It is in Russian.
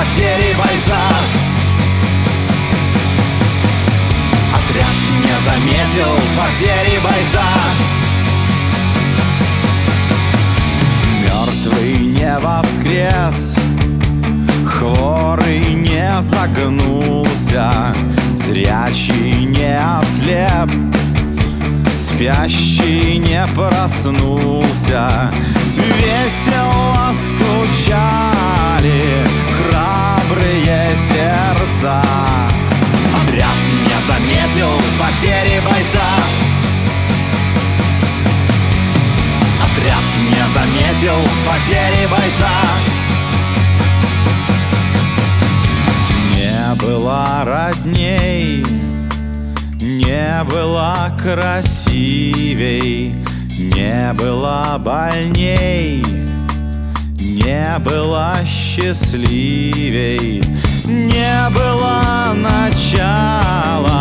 потери бойца. Отряд не заметил потери бойца. Мертвый не воскрес, хворый не согнулся, зрячий не ослеп, спящий не проснулся. Весело стучали храбрые сердца. Отряд не заметил потери бойца. Отряд не заметил потери бойца. Не было родней, не было красивей, не было больней, не было счастливей, не было начала